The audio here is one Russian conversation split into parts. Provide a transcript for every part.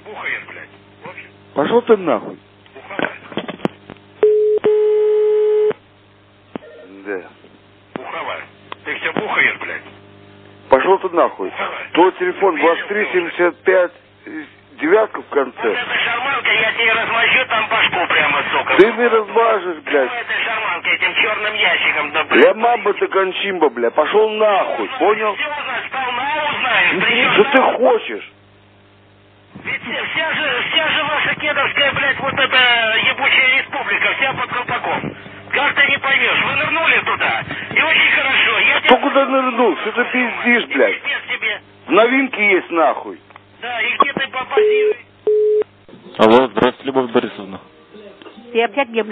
бухает, блядь. Пошел ты нахуй. Да. Буховай. Ты все бухаешь, блядь. Пошел ты нахуй. Твой телефон 2375, девятка в конце. Вот эта шарманка, я тебе размажу там башку прямо, сука. Ты не размажешь, блядь. Этой шарманкой, этим черным ящиком, да, Бля, мамба ты кончимба, бля. Пошел нахуй, понял? Все узнаешь, сполна узнаешь. Что ты хочешь? Ведь вся же ваша кедровская, блядь, вот эта ебучая республика, вся под колпаком. Как ты не поймешь, вы нырнули туда, и очень хорошо. Кто куда нырнул? Что ты пиздишь, блядь? В новинке есть, нахуй. Да, и где ты попозируешь? Алло, здравствуйте, Любовь Борисовна. Ты опять мне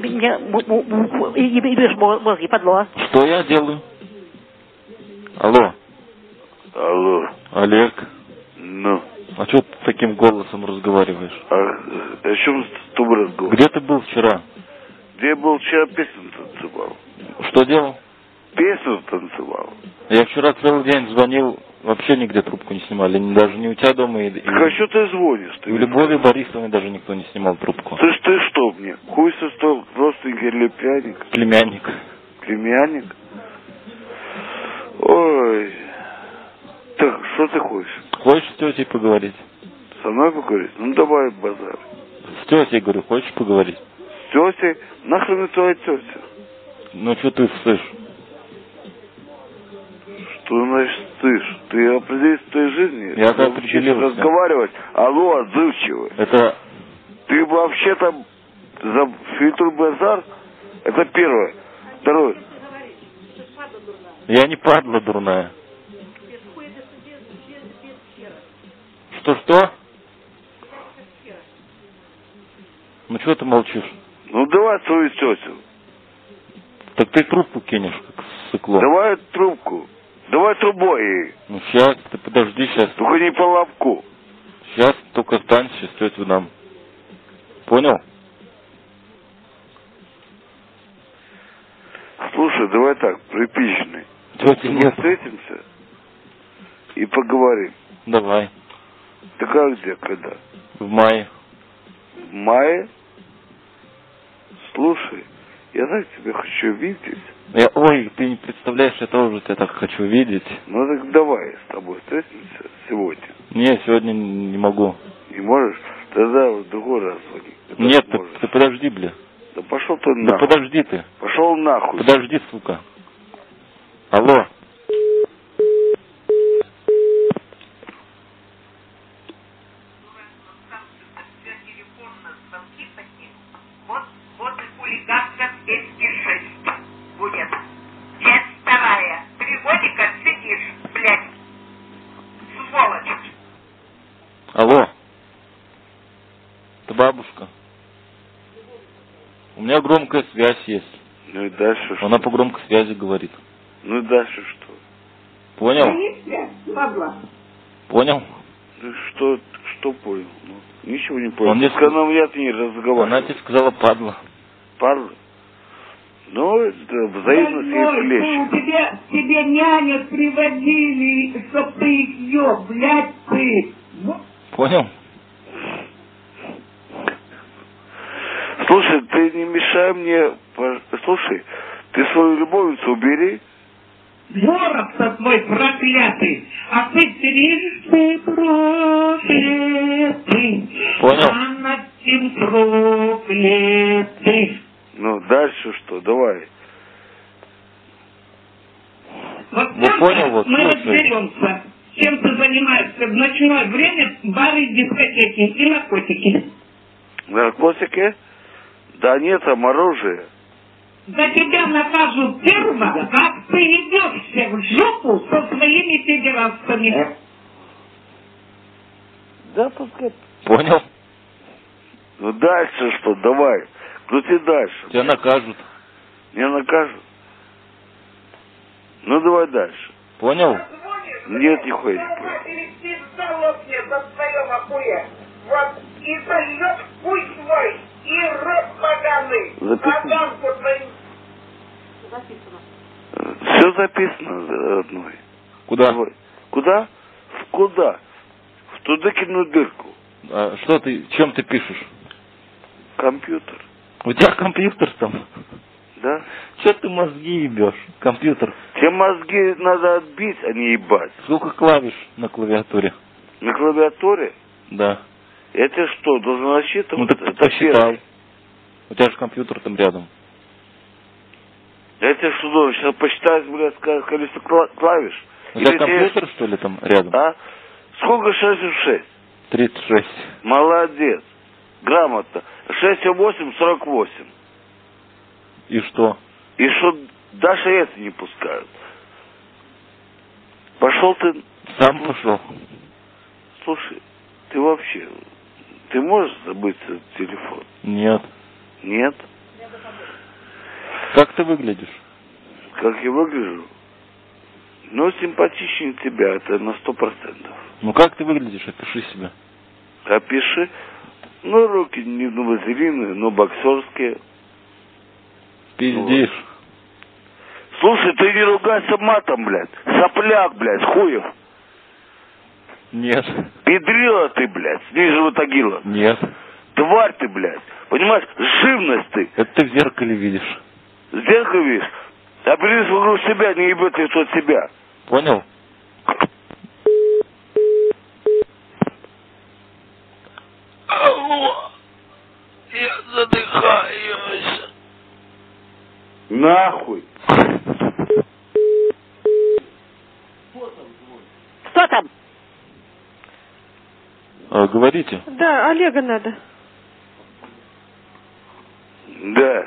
ебешь мозги, подло. Что я делаю? Алло. Алло. Олег. Ну. А что ты таким голосом разговариваешь? О чем с тобой разговор? Где ты был вчера? Где я был вчера, песню танцевал. Что делал? Песню танцевал. Я вчера целый день звонил, вообще нигде трубку не снимали. Даже не у тебя дома. Так а что ты звонишь? У Любови Борисовны даже никто не снимал трубку. Ты что мне? Хуй со стол, родственник или племянник? Племянник. Племянник? Ой. Так, что ты хочешь? Хочешь с тетей поговорить? Со мной поговорить? Ну давай базар. С тетей, говорю, хочешь поговорить? С тетей? Нахрен твоя тетя? Ну что ты слышишь? Что значит слышишь? Ты определись в твоей жизни? Я так определился. Разговаривать. Алло, отзывчивый. Это... Ты вообще-то за фильтр базар? Это первое. Второе. Я не падла дурная. Что? Ну что ты молчишь? Ну давай свою тетю. Так ты трубку кинешь, как сыкло. Давай трубку. Давай трубой ей. Ну сейчас, ты подожди сейчас. Только не по лобку. Сейчас только встань, сейчас тетю дам. Понял? Слушай, давай так, припичный. Тети нет. Встретимся и поговорим. Давай. Да как где, когда? В мае. В мае? Слушай, я так тебя хочу видеть. Ой, ты не представляешь, я тоже тебя так хочу видеть. Ну так давай с тобой встретимся сегодня. Не, сегодня не могу. Не можешь? Тогда в другой раз звони. Нет, ты подожди, бля. Да пошел ты нахуй. Да подожди ты. Пошел нахуй. Подожди, сука. Алло. Вот и хулиганка 206 будет. Часть вторая. 3 годика сидишь, блядь. Сволочь. Алло. Это бабушка. У меня громкая связь есть. Ну и дальше что? Она по громкой связи говорит. Ну и дальше что? Понял? Понял? Ну что понял? Ну, ничего не понял. Он мне Она у меня не разговаривает. Она тебе сказала падла. Падла? Ну, это взаимность есть легче. Тебе нянек приводили, чтоб ты их ел, блядь, ты. Понял? Слушай, ты не мешай мне. Слушай, ты свою любовницу убери. Ворог-то твой проклятый, а ты сидишь, ты проклятый. Понял? А над тем проклятый. Ну, дальше что? Давай. Вот Ну, понял, вот, мы слушай. разберемся, чем ты занимаешься в ночное время, бары, дискотеки и наркотики. Наркотики? Да нет, там оружие. За тебя накажут первого, как ты идешься в жопу со своими педерастами. Да, пускай. Понял? Ну дальше что? Давай. Крути дальше. Тебя накажут. Меня накажут? Ну давай дальше. Понял? Нет, нихуя не понял. Вот и зальет хуй свой, и рот поганый, поганку твою. Все записано, родной. Куда? Давай. Куда? Куда? В тудыкину дырку. А что ты, чем ты пишешь? Компьютер. У тебя компьютер там? Да? Че ты мозги ебешь? Компьютер. Тебе мозги надо отбить, а не ебать. Сколько клавиш на клавиатуре? На клавиатуре? Да. Это что, должен рассчитывать? Ну так ты Это посчитай. первое. У тебя же компьютер там рядом. Я тебе что должен сейчас посчитать, блядь, количество клавиш? У тебя Или компьютер, что ли, там рядом? А? Сколько 6 в 6? 36. Молодец. Грамотно. 6 в 8, 48. И что? И что даже это не пускают. Пошел ты... Сам пошел. Слушай, ты вообще... Ты можешь забыть этот телефон? Нет. Нет? Как ты выглядишь? Как я выгляжу? Ну, симпатичнее тебя, это на 100%. Ну как ты выглядишь? Опиши себя. Опиши. Ну, руки не вазелиновые, но боксерские. Пиздишь. Слушай, ты не ругайся матом, блядь. Сопляк, блядь, хуев. Нет. Педрила ты, блядь, с Нижнего Тагила. Нет. Тварь ты, блядь. Понимаешь, живность ты. Это ты в зеркале видишь. Зеркало видишь? Оберись вокруг себя, не ебет ли тот себя. Понял? Алло, я задыхаюсь. Нахуй. Кто там? Говорите. Да, Олега надо. Да.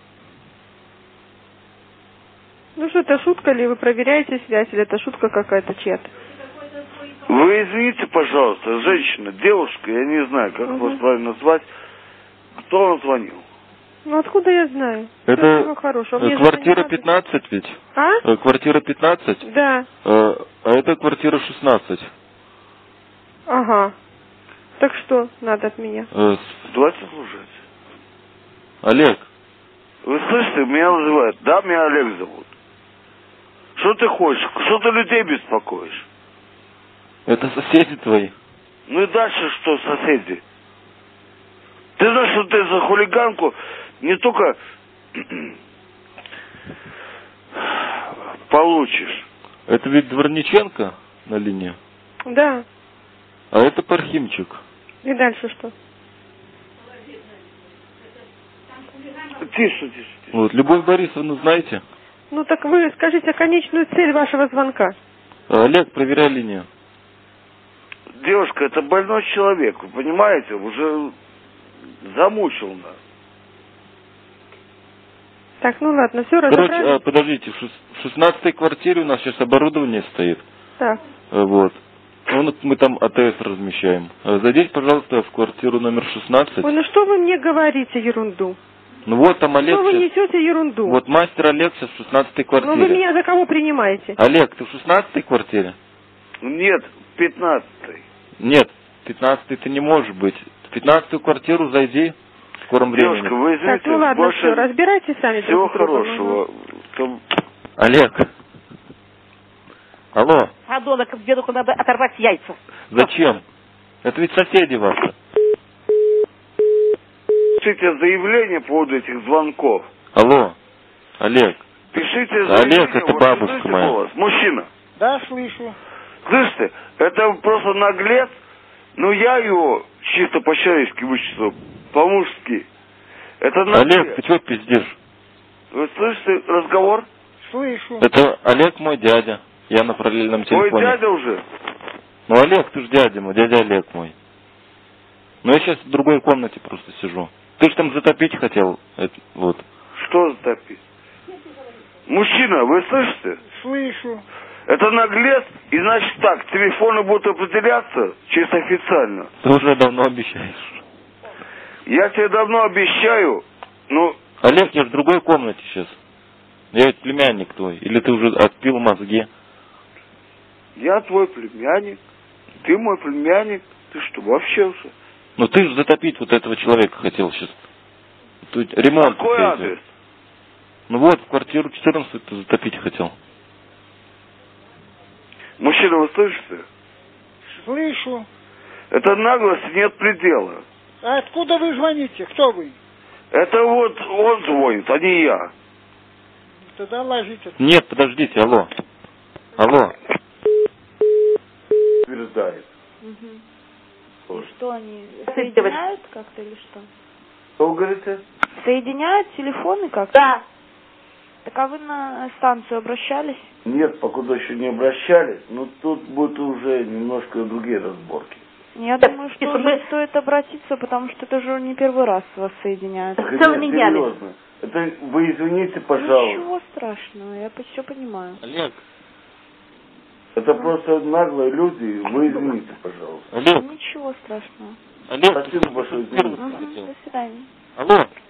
Ну что, это шутка ли? Вы проверяете связь, или это шутка какая-то чья-то? Вы извините, пожалуйста, женщина, девушка, я не знаю, как вас правильно назвать. Кто вам звонил? Ну откуда я знаю? Это Всего хорошего. Мне же квартира это не 15 ведь? надо. Квартира 15? А? Да. А это квартира 16. Ага. Так что надо от меня? Давайте слушать. Олег, Вы слышите, меня называют. Да, меня Олег зовут. Что ты хочешь? Что ты людей беспокоишь? это соседи твои. Ну и дальше что, соседи? Ты знаешь, что ты за хулиганку не только получишь. Это ведь Дворниченко на линии? Да. А это Пархимчик. И дальше что? Тише, тише. Вот, Любовь Борисовну знаете? Ну так вы скажите конечную цель вашего звонка. Олег, проверяй линию. Девушка, это больной человек, вы понимаете? Уже замучил нас. Так, ну ладно, все Короче, разобрали. подождите, в 16-й квартире у нас сейчас оборудование стоит. Так. Вот. Ну, мы там АТС размещаем. Зайдите, пожалуйста, в квартиру номер 16. Ой, ну что вы мне говорите ерунду? Ну вот там Олег Что вы сейчас... несете ерунду? Вот мастер Олег сейчас в 16-й квартире. Ну вы меня за кого принимаете? Олег, ты в 16-й квартире? Нет, 15-й. Нет, 15-й ты не можешь быть. В 15-ю квартиру зайди в скором времени. Девушка, вы извините, Так, ну ладно, больше все, разбирайтесь сами. всего друг с другом. хорошего. Там- Олег. Алло, Подонок, дедуку надо оторвать яйца. зачем? Это ведь соседи ваши. Пишите заявление по поводу этих звонков. Алло, Олег. Пишите Олег, заявление. это вот бабушка слышите моя. голос? Мужчина. Да, слышу. Слышите, это просто наглец. Ну я его чисто по-человечески вычислил. По-мужски. Это наглец. Олег, ты что пиздишь? Вы слышите разговор? Слышу. Это Олег мой дядя. Я на параллельном Ой, телефоне. дядя уже. Ну, Олег, ты ж дядя мой, дядя Олег мой. Ну, я сейчас в другой комнате просто сижу. Ты ж там затопить хотел, вот. Что затопить? Мужчина, вы слышите? Слышу. Это наглец, и значит так, телефоны будут определяться чисто официально. Ты уже давно обещаешь. Я тебе давно обещаю, ну, Олег, я в другой комнате сейчас. Я ведь племянник твой. Или ты уже отпил мозги? я твой племянник, ты мой племянник, ты что, вообще уже? Ну, ты же затопить вот этого человека хотел сейчас. Тут ремонт. Какой идет. адрес? Ну вот, в квартиру 14 ты затопить хотел. Мужчина, вы слышите? Слышу. Это наглость нет предела. А откуда вы звоните? Кто вы? Это вот он звонит, а не я. Тогда ложите. Нет, подождите, алло. Алло. Утверждает. И что они соединяют как-то или что? Что вы говорите? Соединяют телефоны как-то? Да. Так а вы на станцию обращались? Нет, покуда еще не обращались, но тут будут уже немножко другие разборки. Я думаю, что уже стоит обратиться, потому что это же не первый раз вас соединяют. Целыми днями. Серьезно. Это вы извините, пожалуйста. Ничего страшного, я все понимаю. Олег. Это просто наглые люди, вы извините, пожалуйста. Олег. Ничего страшного. Олег. Спасибо большое, извините. До свидания. Алло.